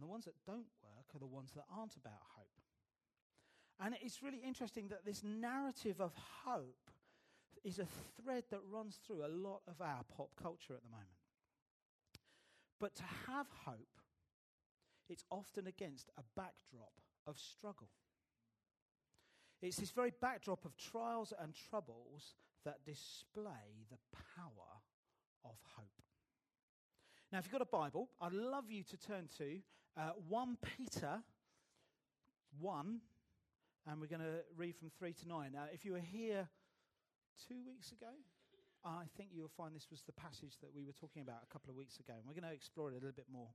And the ones that don't work are the ones that aren't about hope. And it's really interesting that this narrative of hope is a thread that runs through a lot of our pop culture at the moment. But to have hope, it's often against a backdrop of struggle. It's this very backdrop of trials and troubles that display the power of hope. Now, if you've got a Bible, I'd love you to turn to 1 Peter 1, and we're going to read from 3 to 9. Now, if you were here 2 weeks ago, I think you'll find this was the passage that we were talking about a couple of weeks ago, and we're going to explore it a little bit more.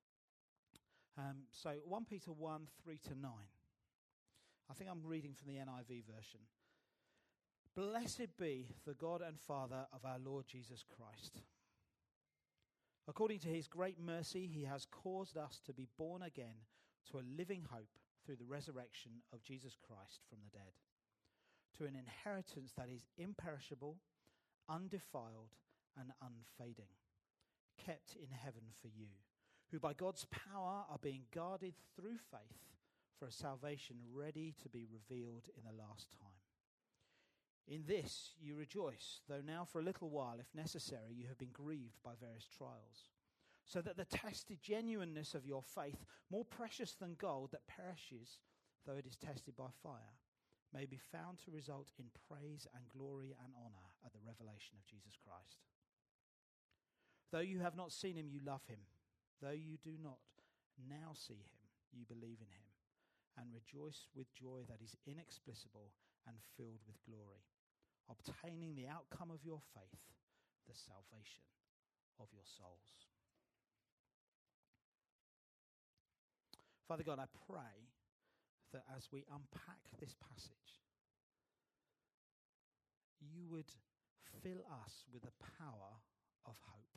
So 1 Peter 1, 3 to 9. I think I'm reading from the NIV version. Blessed be the God and Father of our Lord Jesus Christ. According to his great mercy, he has caused us to be born again to a living hope through the resurrection of Jesus Christ from the dead, to an inheritance that is imperishable, undefiled, and unfading, kept in heaven for you, who by God's power are being guarded through faith for a salvation ready to be revealed in the last time. In this you rejoice, though now for a little while, if necessary, you have been grieved by various trials, so that the tested genuineness of your faith, more precious than gold that perishes, though it is tested by fire, may be found to result in praise and glory and honor at the revelation of Jesus Christ. Though you have not seen him, you love him. Though you do not now see him, you believe in him, and rejoice with joy that is inexplicable and filled with glory, obtaining the outcome of your faith, the salvation of your souls. Father God, I pray that as we unpack this passage, you would fill us with the power of hope,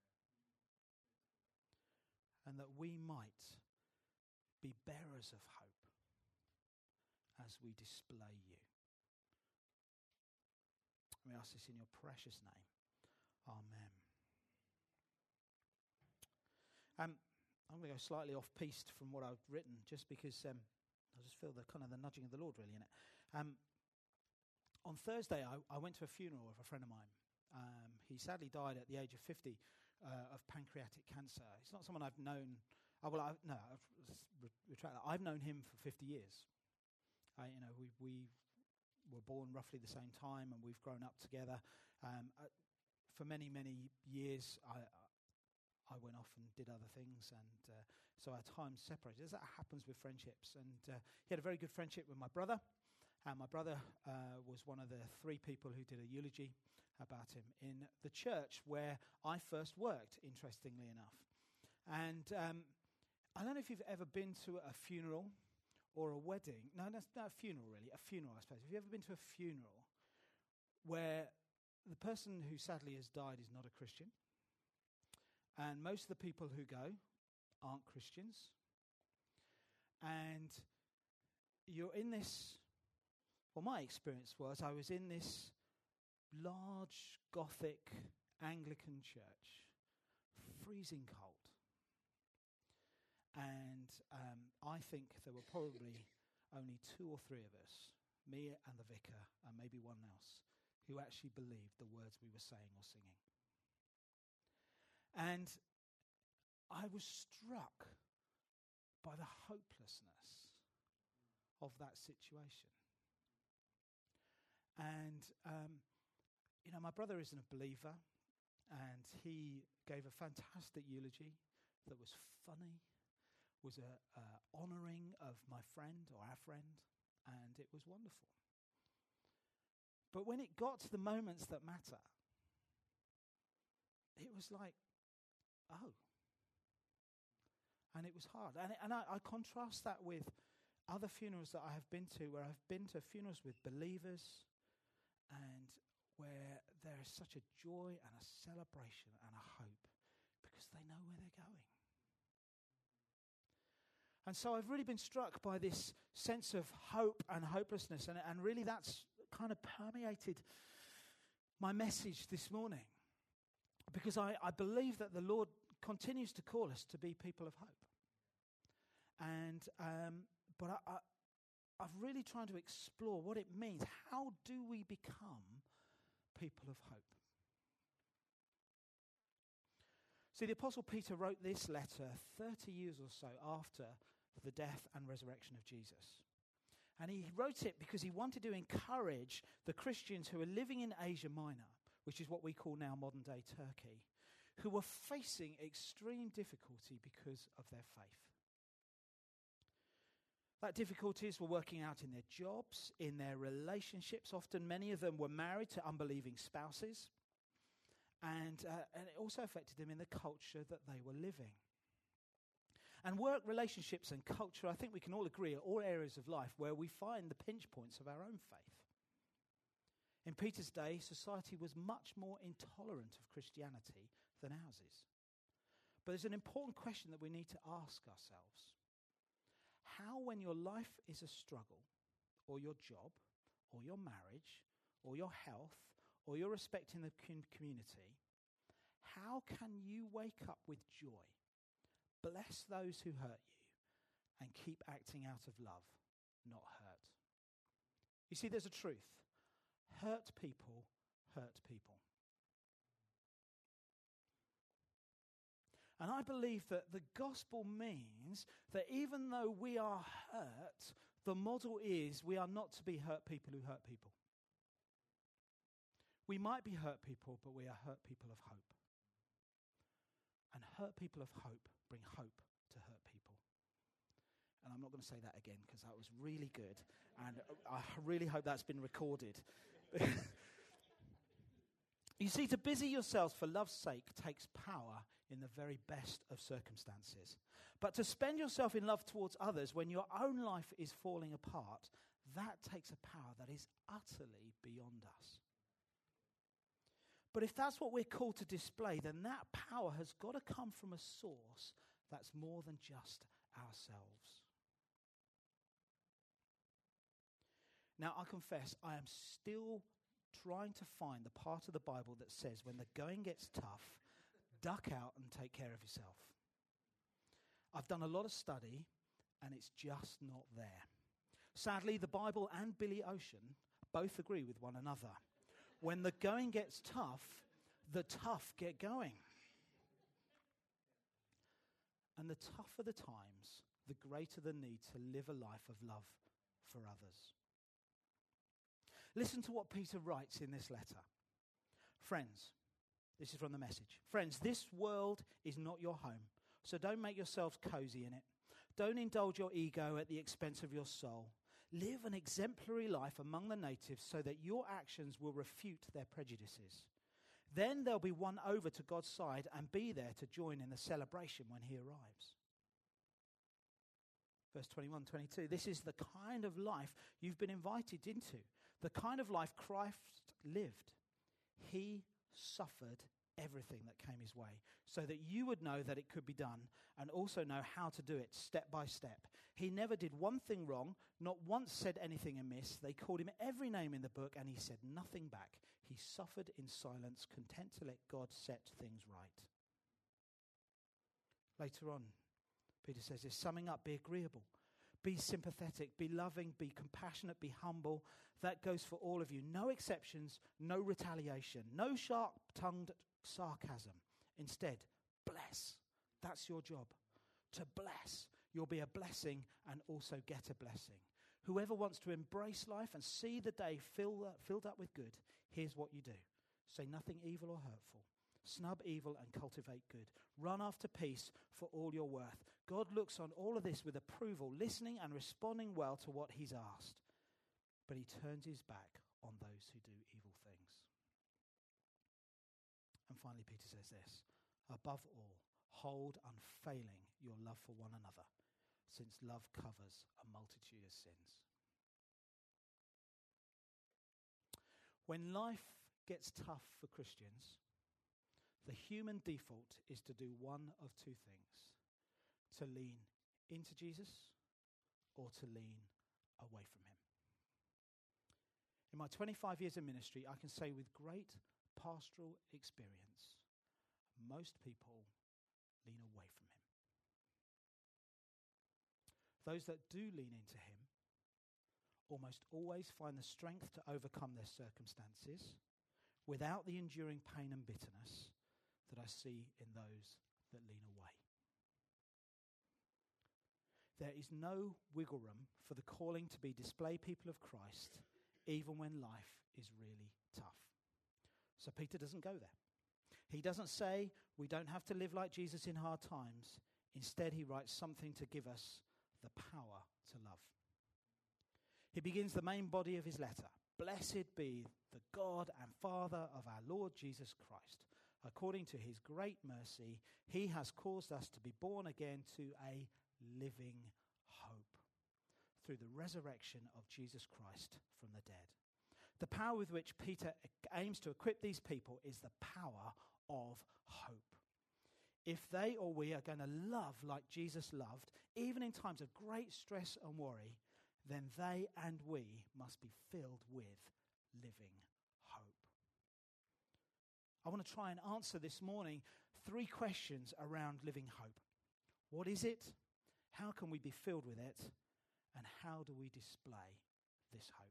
and that we might be bearers of hope as we display you. We ask this in your precious name. Amen. I'm going to go slightly off-piste from what I've written, just because I just feel the kind of the nudging of the Lord really in it. On Thursday, I went to a funeral of a friend of mine. He sadly died at the age of 50 of pancreatic cancer. It's not someone I've known. I'll retract that. I've known him for 50 years. We were born roughly the same time, and we've grown up together. For many, many years, I went off and did other things, and so our times separated, as that happens with friendships. And he had a very good friendship with my brother, and my brother was one of the 3 people who did a eulogy about him in the church where I first worked, interestingly enough. And I don't know if you've ever been to a funeral or a wedding. No, that's not a funeral really, a funeral I suppose. Have you ever been to a funeral where the person who sadly has died is not a Christian, and most of the people who go aren't Christians, and you're in this, well, my experience was I was in this large Gothic Anglican church, freezing cold. And I think there were probably only 2 or 3 of us, me and the vicar and maybe one else, who actually believed the words we were saying or singing. And I was struck by the hopelessness of that situation. And, my brother isn't a believer, and he gave a fantastic eulogy that was funny, was a honouring of my friend or our friend, and it was wonderful. But when it got to the moments that matter, it was like, oh. And it was hard. And I contrast that with other funerals that I have been to, where I've been to funerals with believers and where there is such a joy and a celebration and a hope because they know where they're going. And so I've really been struck by this sense of hope and hopelessness, and really that's kind of permeated my message this morning, because I believe that the Lord continues to call us to be people of hope. But I've really tried to explore what it means. How do we become people of hope? See, the Apostle Peter wrote this letter 30 years or so after the death and resurrection of Jesus. And he wrote it because he wanted to encourage the Christians who were living in Asia Minor, which is what we call now modern-day Turkey, who were facing extreme difficulty because of their faith. That difficulties were working out in their jobs, in their relationships. Often many of them were married to unbelieving spouses. And it also affected them in the culture that they were living. And work, relationships and culture, I think we can all agree, are all areas of life where we find the pinch points of our own faith. In Peter's day, society was much more intolerant of Christianity than ours is. But there's an important question that we need to ask ourselves. How, when your life is a struggle, or your job, or your marriage, or your health, or your respect in the community, how can you wake up with joy, bless those who hurt you, and keep acting out of love, not hurt? You see, there's a truth. Hurt people hurt people. And I believe that the gospel means that even though we are hurt, the model is we are not to be hurt people who hurt people. We might be hurt people, but we are hurt people of hope. And hurt people of hope bring hope to hurt people. And I'm not going to say that again because that was really good. And I really hope that's been recorded. You see, to busy yourselves for love's sake takes power in the very best of circumstances. But to spend yourself in love towards others when your own life is falling apart, that takes a power that is utterly beyond us. But if that's what we're called to display, then that power has got to come from a source that's more than just ourselves. Now, I confess, I am still trying to find the part of the Bible that says when the going gets tough, duck out and take care of yourself. I've done a lot of study, and it's just not there. Sadly, the Bible and Billy Ocean both agree with one another. When the going gets tough, the tough get going. And the tougher the times, the greater the need to live a life of love for others. Listen to what Peter writes in this letter. Friends, this is from the Message. Friends, this world is not your home, so don't make yourselves cozy in it. Don't indulge your ego at the expense of your soul. Live an exemplary life among the natives so that your actions will refute their prejudices. Then they'll be won over to God's side and be there to join in the celebration when he arrives. Verse 21, 22, this is the kind of life you've been invited into, the kind of life Christ lived. He suffered everything that came his way so that you would know that it could be done and also know how to do it step by step. He never did one thing wrong, not once said anything amiss. They called him every name in the book and he said nothing back. He suffered in silence, content to let God set things right. Later on, Peter says this, summing up, be agreeable, be sympathetic, be loving, be compassionate, be humble. That goes for all of you. No exceptions, no retaliation, no sharp-tongued sarcasm. Instead, bless. That's your job, to bless. You'll be a blessing and also get a blessing. Whoever wants to embrace life and see the day filled up with good, here's what you do. Say nothing evil or hurtful. Snub evil and cultivate good. Run after peace for all you're worth. God looks on all of this with approval, listening and responding well to what he's asked. But he turns his back on those who do evil things. And finally, Peter says this, above all, hold unfailing your love for one another, since love covers a multitude of sins. When life gets tough for Christians, the human default is to do one of two things, to lean into Jesus or to lean away from him. In my 25 years of ministry, I can say with great pastoral experience, most people lean away from him. Those that do lean into him almost always find the strength to overcome their circumstances without the enduring pain and bitterness that I see in those that lean away. There is no wiggle room for the calling to be display people of Christ, even when life is really tough. So Peter doesn't go there. He doesn't say we don't have to live like Jesus in hard times. Instead, he writes something to give us the power to love. He begins the main body of his letter. Blessed be the God and Father of our Lord Jesus Christ. According to his great mercy, he has caused us to be born again to a living hope through the resurrection of Jesus Christ from the dead. The power with which Peter aims to equip these people is the power of hope. If they or we are going to love like Jesus loved, even in times of great stress and worry, then they and we must be filled with living hope. I want to try and answer this morning 3 questions around living hope. What is it? How can we be filled with it? And how do we display this hope?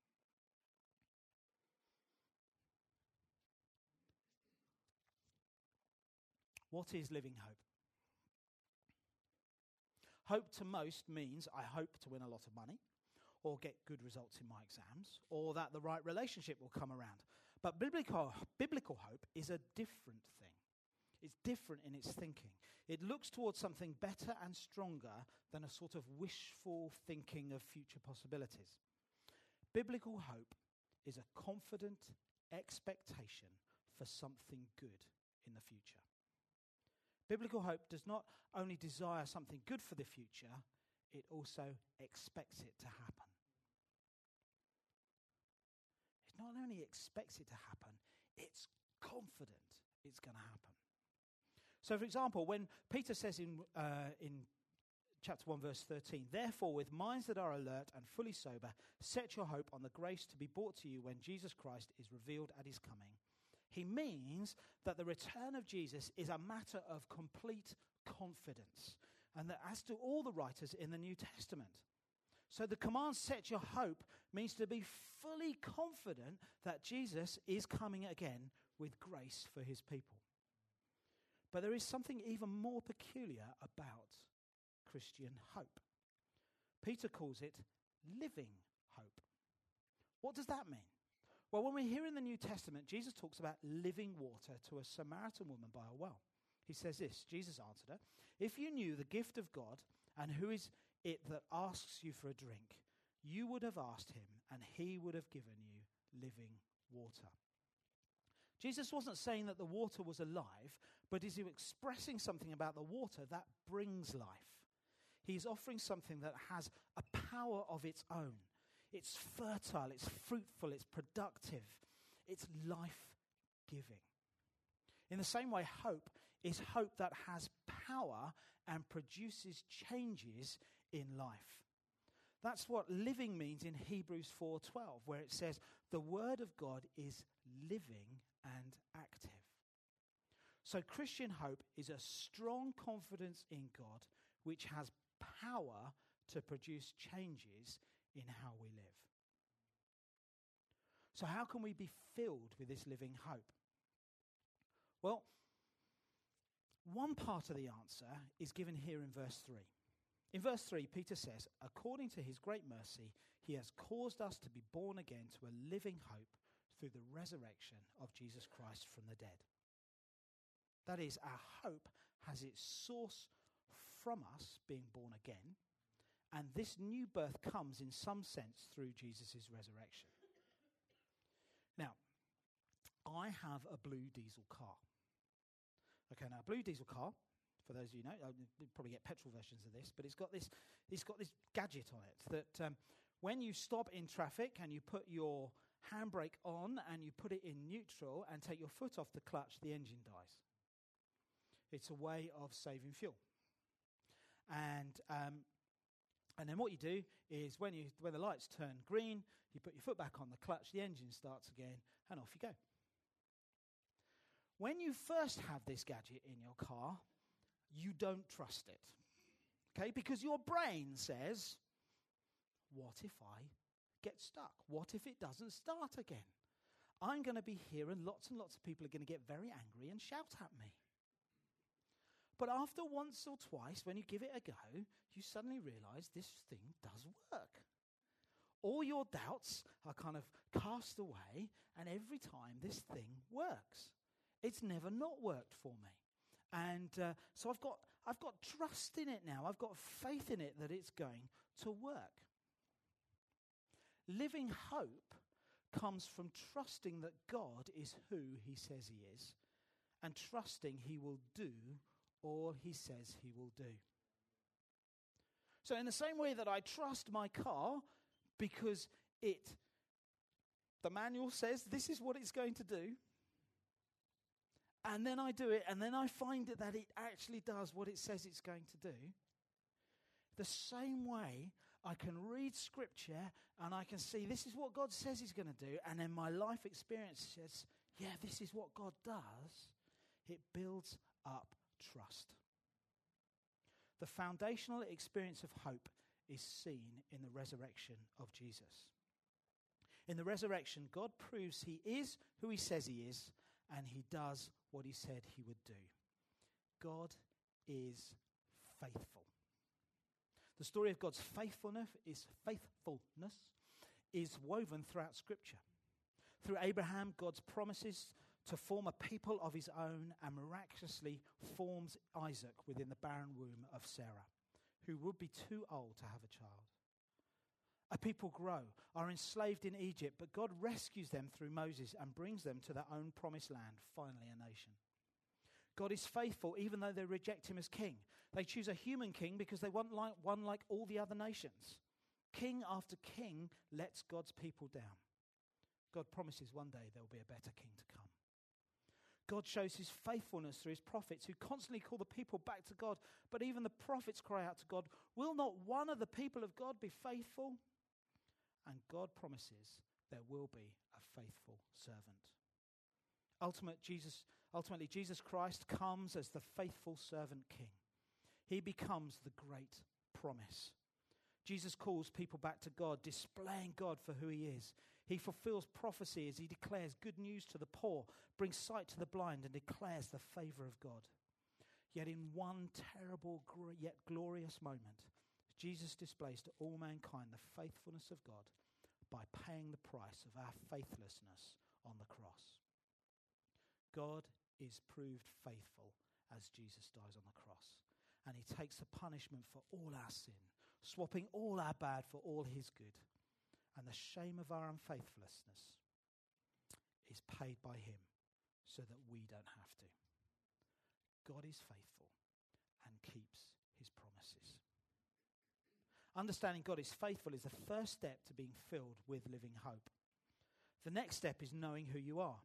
What is living hope? Hope to most means I hope to win a lot of money, or get good results in my exams, or that the right relationship will come around. But biblical hope is a different thing. It's different in its thinking. It looks towards something better and stronger than a sort of wishful thinking of future possibilities. Biblical hope is a confident expectation for something good in the future. Biblical hope does not only desire something good for the future, it also expects it to happen. It not only expects it to happen, it's confident it's going to happen. So, for example, when Peter says in chapter 1, verse 13, therefore, with minds that are alert and fully sober, set your hope on the grace to be brought to you when Jesus Christ is revealed at his coming. He means that the return of Jesus is a matter of complete confidence, and that as to all the writers in the New Testament. So the command, set your hope, means to be fully confident that Jesus is coming again with grace for his people. But there is something even more peculiar about Christian hope. Peter calls it living hope. What does that mean? Well, when we hear in the New Testament, Jesus talks about living water to a Samaritan woman by a well. He says this, Jesus answered her, if you knew the gift of God and who is it that asks you for a drink, you would have asked him and he would have given you living water. Jesus wasn't saying that the water was alive, but is expressing something about the water that brings life. He's offering something that has a power of its own. It's fertile, it's fruitful, it's productive, it's life-giving. In the same way, hope is hope that has power and produces changes in life. That's what living means in Hebrews 4:12, where it says, the word of God is living and active. So Christian hope is a strong confidence in God which has power to produce changes in how we live. So how can we be filled with this living hope? Well, one part of the answer is given here in verse 3. In verse 3, Peter says, according to his great mercy, he has caused us to be born again to a living hope through the resurrection of Jesus Christ from the dead. That is, our hope has its source from us being born again, and this new birth comes in some sense through Jesus' resurrection. Now, I have a blue diesel car. Okay, now a blue diesel car, for those of you who know, you probably get petrol versions of this, but it's got this gadget on it that when you stop in traffic and you put your handbrake on and you put it in neutral and take your foot off the clutch, the engine dies. It's a way of saving fuel. And then what you do is when the lights turn green, you put your foot back on the clutch, the engine starts again, and off you go. When you first have this gadget in your car, you don't trust it. Okay, because your brain says, what if I get stuck? What if it doesn't start again? I'm going to be here and lots of people are going to get very angry and shout at me. But after once or twice, when you give it a go, you suddenly realize this thing does work. All your doubts are kind of cast away, and every time this thing works. It's never not worked for me. And so I've got trust in it now. I've got faith in it that it's going to work. Living hope comes from trusting that God is who he says he is, and trusting he will do all he says he will do. So in the same way that I trust my car because the manual says this is what it's going to do, and then I do it, and then I find that it actually does what it says it's going to do, the same way I can read Scripture and I can see this is what God says he's going to do, and then my life experience says, yeah, this is what God does. It builds up trust. The foundational experience of hope is seen in the resurrection of Jesus. In the resurrection, God proves he is who he says he is, and he does what he said he would do. God is faithful. The story of God's faithfulness is woven throughout Scripture. Through Abraham, God's promises to form a people of his own, and miraculously forms Isaac within the barren womb of Sarah, who would be too old to have a child. A people grow, are enslaved in Egypt, but God rescues them through Moses and brings them to their own promised land, finally a nation. God is faithful even though they reject him as king. They choose a human king because they want one like all the other nations. King after king lets God's people down. God promises one day there will be a better king to come. God shows his faithfulness through his prophets who constantly call the people back to God, but even the prophets cry out to God, will not one of the people of God be faithful? And God promises there will be a faithful servant. Ultimately, Jesus Christ comes as the faithful servant king. He becomes the great promise. Jesus calls people back to God, displaying God for who he is. He fulfills prophecy as he declares good news to the poor, brings sight to the blind, and declares the favor of God. Yet in one terrible yet glorious moment, Jesus displays to all mankind the faithfulness of God by paying the price of our faithlessness on the cross. God is proved faithful as Jesus dies on the cross, and he takes the punishment for all our sin, swapping all our bad for all his good. And the shame of our unfaithfulness is paid by him so that we don't have to. God is faithful and keeps his promises. Understanding God is faithful is the first step to being filled with living hope. The next step is knowing who you are.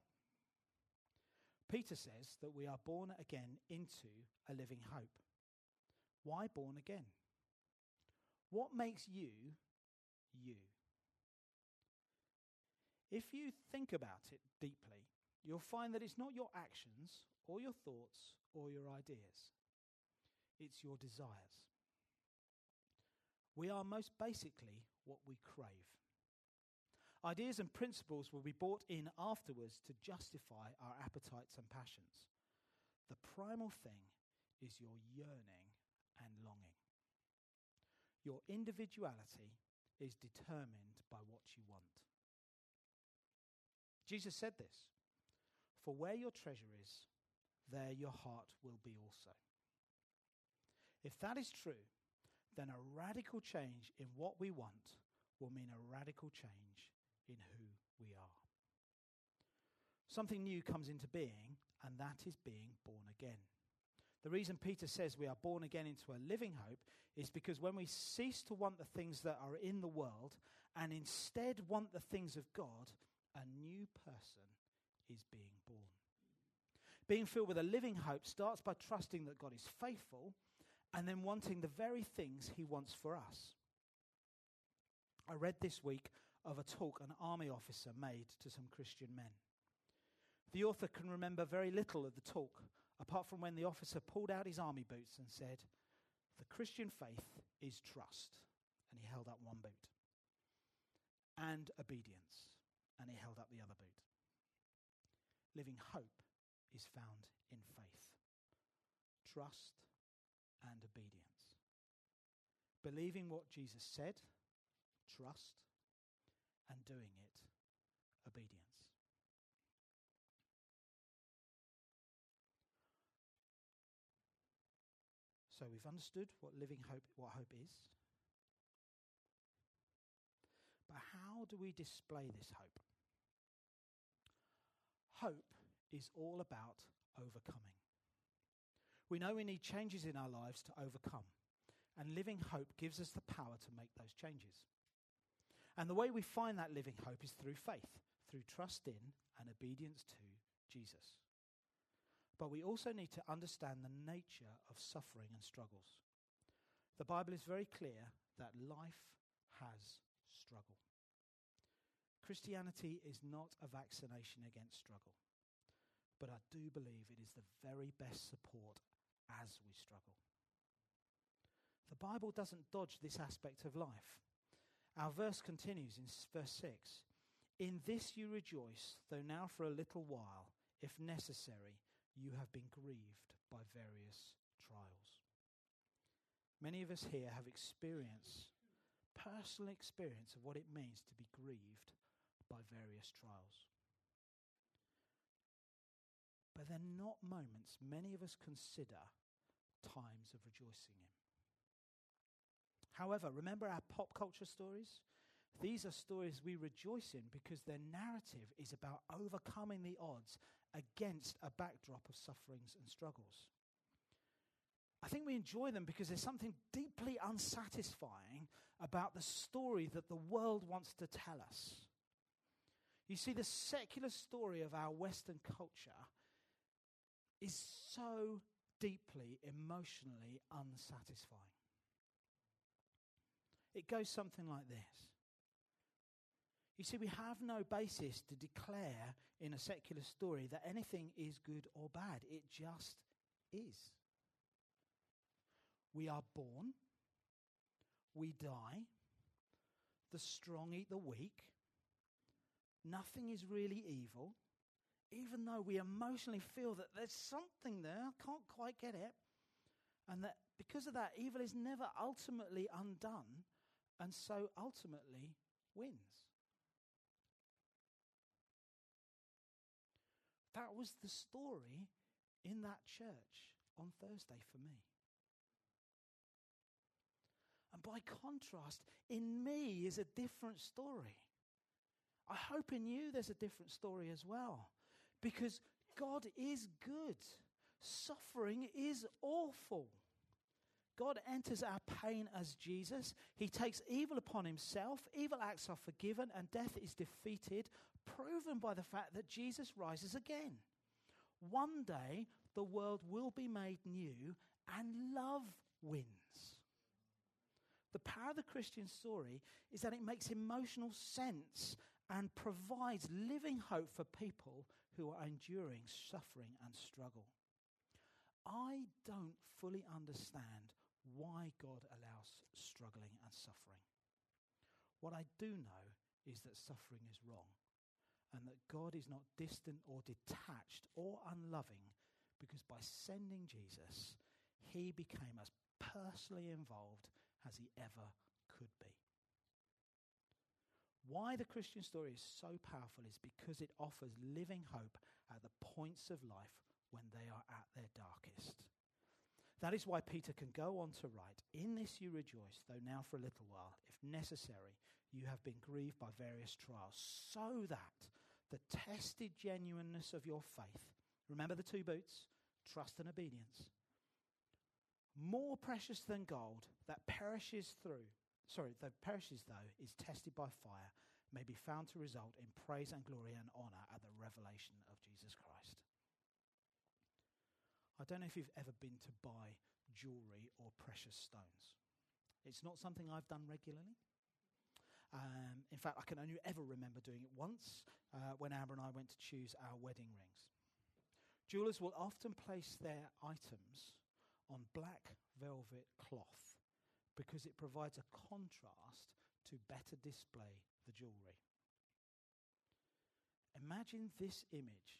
Peter says that we are born again into a living hope. Why born again? What makes you, you? If you think about it deeply, you'll find that it's not your actions or your thoughts or your ideas. It's your desires. We are most basically what we crave. Ideas and principles will be brought in afterwards to justify our appetites and passions. The primal thing is your yearning and longing. Your individuality is determined by what you want. Jesus said this, for where your treasure is, there your heart will be also. If that is true, then a radical change in what we want will mean a radical change in who we are. Something new comes into being, and that is being born again. The reason Peter says we are born again into a living hope is because when we cease to want the things that are in the world and instead want the things of God, a new person is being born. Being filled with a living hope starts by trusting that God is faithful and then wanting the very things he wants for us. I read this week of a talk an army officer made to some Christian men. The author can remember very little of the talk, apart from when the officer pulled out his army boots and said, The Christian faith is trust, and he held up one boot, and obedience, and he held up the other boot. Living hope is found in faith, trust, and obedience. Believing what Jesus said, trust, and doing it, obedience. So we've understood what hope is. But how do we display this hope? Hope is all about overcoming. We know we need changes in our lives to overcome, and living hope gives us the power to make those changes. And the way we find that living hope is through faith, through trust in and obedience to Jesus. But we also need to understand the nature of suffering and struggles. The Bible is very clear that life has struggle. Christianity is not a vaccination against struggle, but I do believe it is the very best support as we struggle. The Bible doesn't dodge this aspect of life. Our verse continues in verse 6. In this you rejoice, though now for a little while, if necessary, you have been grieved by various trials. Many of us here have personal experience of what it means to be grieved by various trials. But they're not moments many of us consider times of rejoicing in. However, remember our pop culture stories? These are stories we rejoice in because their narrative is about overcoming the odds against a backdrop of sufferings and struggles. I think we enjoy them because there's something deeply unsatisfying about the story that the world wants to tell us. You see, the secular story of our Western culture is so deeply emotionally unsatisfying. It goes something like this. You see, we have no basis to declare in a secular story that anything is good or bad. It just is. We are born, we die, the strong eat the weak, nothing is really evil, even though we emotionally feel that there's something there, I can't quite get it, and that because of that, evil is never ultimately undone, and so ultimately wins. That was the story in that church on Thursday for me. And by contrast, in me is a different story. I hope in you there's a different story as well. Because God is good. Suffering is awful. God enters our pain as Jesus. He takes evil upon himself. Evil acts are forgiven and death is defeated, proven by the fact that Jesus rises again. One day, the world will be made new and love wins. The power of the Christian story is that it makes emotional sense and provides living hope for people who are enduring suffering and struggle. I don't fully understand why God allows struggling and suffering. What I do know is that suffering is wrong, and that God is not distant or detached or unloving, because by sending Jesus, he became as personally involved as he ever could be. Why the Christian story is so powerful is because it offers living hope at the points of life when they are at their darkest. That is why Peter can go on to write, "In this you rejoice, though now for a little while, if necessary, you have been grieved by various trials, so that the tested genuineness of your faith," remember the two boots, trust and obedience, "more precious than gold that perishes though is tested by fire, may be found to result in praise and glory and honor at the revelation of Jesus Christ." I don't know if you've ever been to buy jewelry or precious stones. It's not something I've done regularly. In fact, I can only ever remember doing it once when Amber and I went to choose our wedding rings. Jewelers will often place their items on black velvet cloth because it provides a contrast to better display the jewellery. Imagine this image,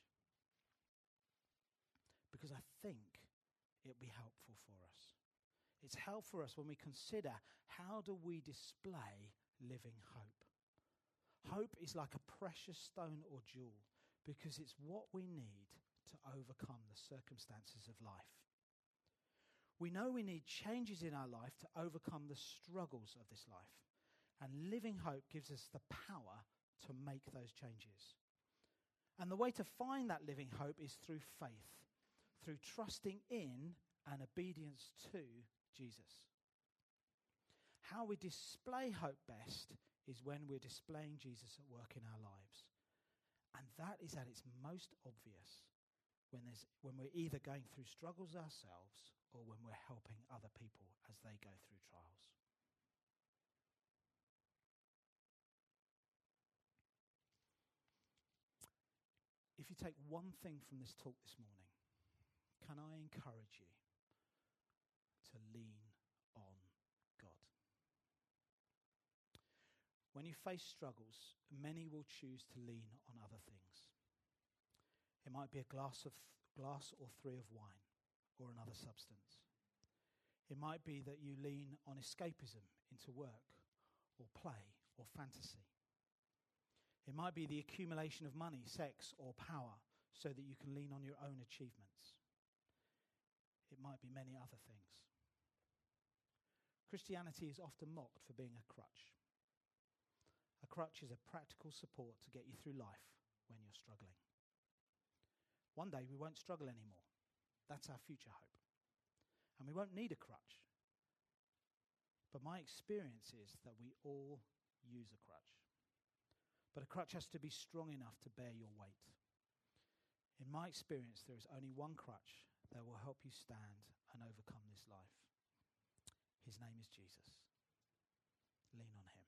because I think it'll be helpful for us. It's helpful for us when we consider how do we display living hope. Hope is like a precious stone or jewel because it's what we need to overcome the circumstances of life. We know we need changes in our life to overcome the struggles of this life. And living hope gives us the power to make those changes. And the way to find that living hope is through faith, through trusting in and obedience to Jesus. How we display hope best is when we're displaying Jesus at work in our lives. And that is at its most obvious when we're either going through struggles ourselves or when we're helping other people as they go through trials. If you take one thing from this talk this morning, can I encourage you to lean on God? When you face struggles, many will choose to lean on other things. It might be a glass or three of wine or another substance. It might be that you lean on escapism into work or play or fantasy. It might be the accumulation of money, sex or power so that you can lean on your own achievements. It might be many other things. Christianity is often mocked for being a crutch. A crutch is a practical support to get you through life when you're struggling. One day we won't struggle anymore. That's our future hope. And we won't need a crutch. But my experience is that we all use a crutch. But a crutch has to be strong enough to bear your weight. In my experience, there is only one crutch that will help you stand and overcome this life. His name is Jesus. Lean on him.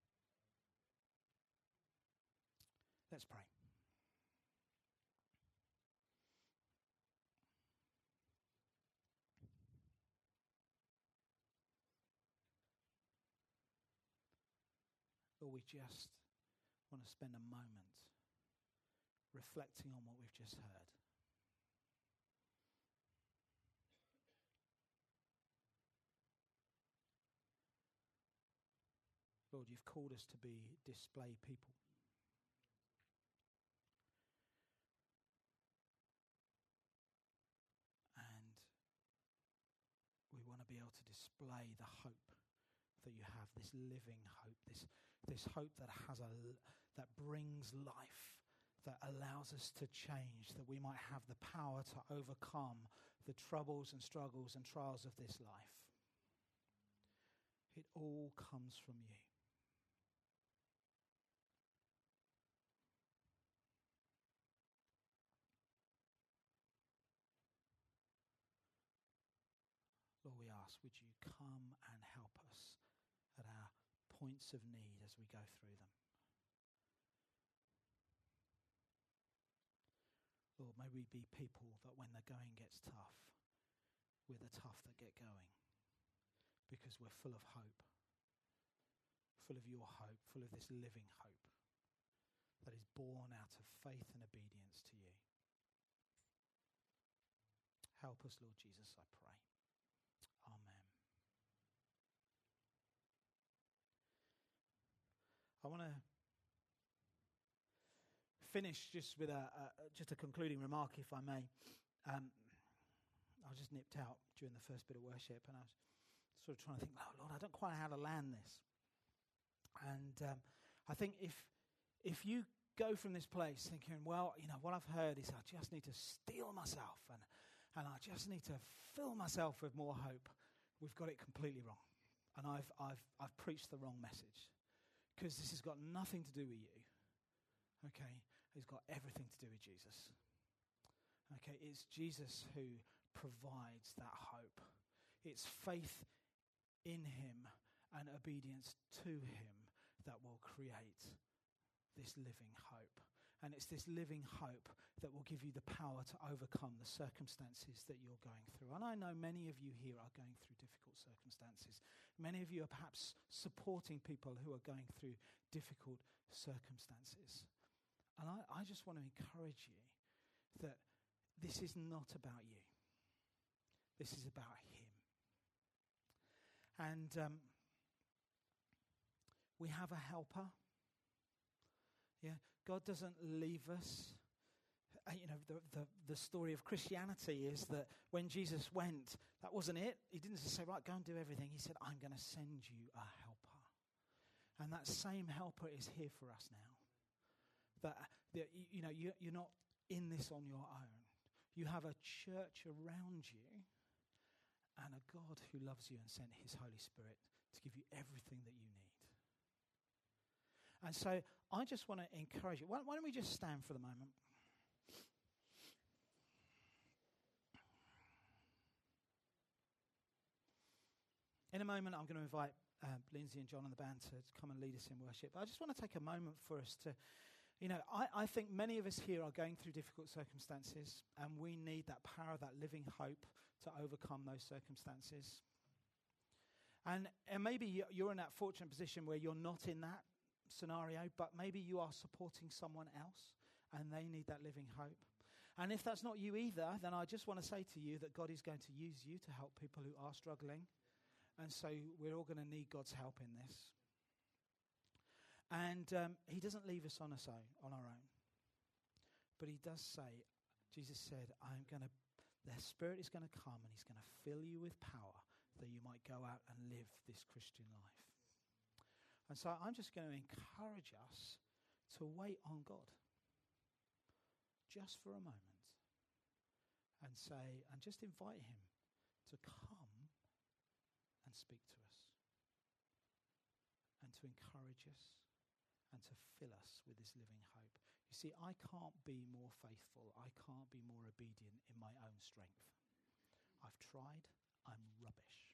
Let's pray. Lord, we just want to spend a moment reflecting on what we've just heard. Lord, you've called us to be display people. And we want to be able to display the hope that you have, this living hope, this hope that that brings life, that allows us to change, that we might have the power to overcome the troubles and struggles and trials of this life. It all comes from you. Lord, we ask, would you come and help us at our points of need as we go through them? Lord, may we be people that when the going gets tough, we're the tough that get going because we're full of hope, full of your hope, full of this living hope that is born out of faith and obedience to you. Help us, Lord Jesus, I pray. Amen. I want to finish just with a concluding remark, if I may. I was just nipped out during the first bit of worship, and I was sort of trying to think, oh, Lord, I don't quite know how to land this. And I think if you go from this place thinking, well, you know, what I've heard is I just need to steel myself and I just need to fill myself with more hope, we've got it completely wrong. And I've preached the wrong message, because this has got nothing to do with you. Okay, it's got everything to do with Jesus. Okay, it's Jesus who provides that hope. It's faith in him and obedience to him that will create this living hope. And it's this living hope that will give you the power to overcome the circumstances that you're going through. And I know many of you here are going through difficult circumstances. Many of you are perhaps supporting people who are going through difficult circumstances. And I just want to encourage you that this is not about you. This is about him. And we have a helper. Yeah, God doesn't leave us. The story of Christianity is that when Jesus went, that wasn't it. He didn't just say, right, go and do everything. He said, I'm going to send you a helper. And that same helper is here for us now. That you're not in this on your own. You have a church around you and a God who loves you and sent his Holy Spirit to give you everything that you need. And so I just want to encourage you. Why don't we just stand for the moment? In a moment, I'm going to invite Lindsay and John and the band to come and lead us in worship. But I just want to take a moment for us to, I think many of us here are going through difficult circumstances, and we need that power, that living hope to overcome those circumstances. And maybe you're in that fortunate position where you're not in that scenario, but maybe you are supporting someone else, and they need that living hope. And if that's not you either, then I just want to say to you that God is going to use you to help people who are struggling. And so we're all going to need God's help in this. And he doesn't leave us on our own. But he does say, Jesus said, the Spirit is going to come and he's going to fill you with power that you might go out and live this Christian life. And so I'm just going to encourage us to wait on God just for a moment and just invite him to come and speak to us and to encourage us and to fill us with this living hope. You see, I can't be more faithful. I can't be more obedient in my own strength. I've tried. I'm rubbish.